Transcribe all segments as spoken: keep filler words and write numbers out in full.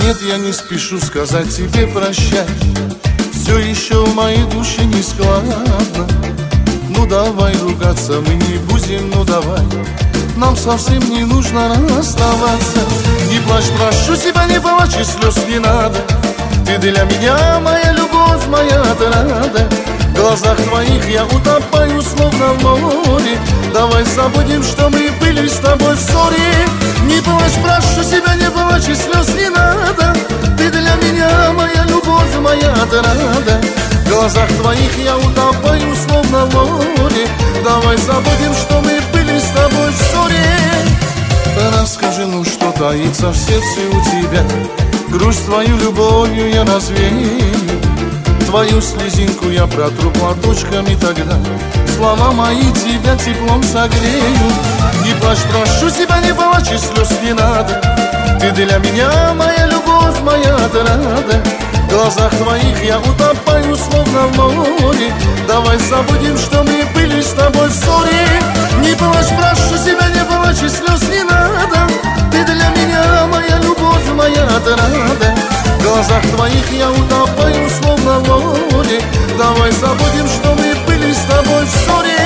Нет, я не спешу сказать тебе прощай. Все еще в моей душе не складно. Ну давай ругаться мы не будем, ну давай. Нам совсем не нужно расставаться. Не плачь, прошу тебя, не плачь, и слез не надо. Ты для меня моя любовь, моя отрада. В глазах твоих я утопаю, словно в море. Давай забудем, что мы были с тобой в ссоре. Не плачь, прошу тебя, не плачь, и слез не надо. Ты для меня моя любовь, моя отрада. В глазах твоих я утопаю, словно в море. Давай забудем, что мы были с тобой в ссоре. Расскажи, ну что таится в сердце у тебя. Грусть твою любовью я развею. Твою слезинку я протру платочками тогда. Слова мои тебя теплом согрею. Не плачь, прошу тебя, не плачь, и слез не надо. Ты для меня моя любовь, моя отрада. В глазах твоих я утопаю, словно в море. Давай забудем, что мы были с тобой в ссоре. Не плачь, прошу тебя, не плачь, и слез не надо. Ты для меня моя любовь, моя отрада. В глазах твоих я утопаю, словно в море. Давай забудем, что мы были с тобой в ссоре.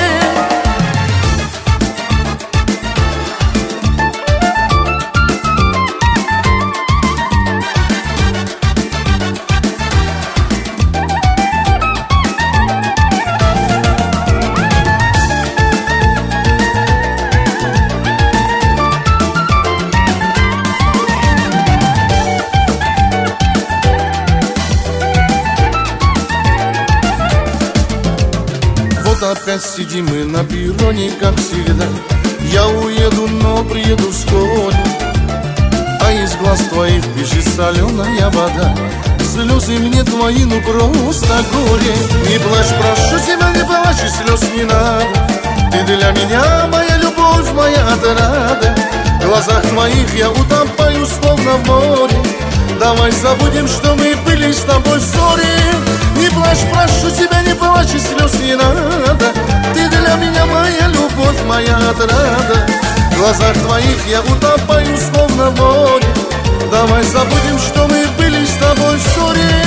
Опять сидим мы на перроне, как всегда. Я уеду, но приеду вскоре. А из глаз твоих бежит соленая вода. Слезы мне твои, ну просто горе. Не плачь, прошу тебя, не плачь, и слез не надо. Ты для меня моя любовь, моя отрада. В глазах твоих я утопаю, словно в море. Давай забудем, что мы были с тобой в ссоре. Не плачь, прошу тебя, не плачь, и слез не надо. Ты для меня моя любовь, моя отрада. В глазах твоих я утопаю, словно в море. Давай забудем, что мы были с тобой в ссоре.